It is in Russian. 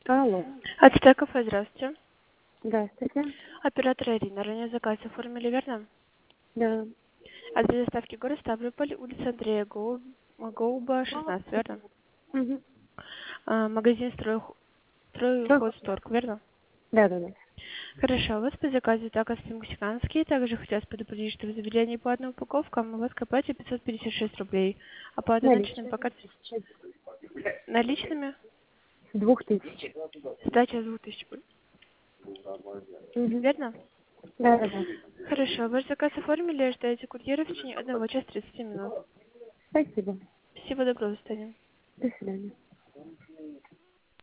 Алло. Ацтек кафе, здравствуйте. Здравствуйте. Оператор Ирина. Ранее заказ оформили, верно? Да. Адрес доставки город Ставрополь, улица Андрея Гоуба, 16, верно? Угу. Магазин Стройхозторг, верно? Да. Хорошо, у вас по заказу так мексиканский. Также хотелось предупредить, что в заведении по одной упаковкам у вас к оплате 556 рублей. Оплата наличными Наличие. пока наличными. 2000. Сдача 2000, Угу. верно? Да. Хорошо, ваш заказ оформили, ожидаете курьера в течение 1 часа 30 минут. Спасибо. Всего доброго, до свидания. До свидания.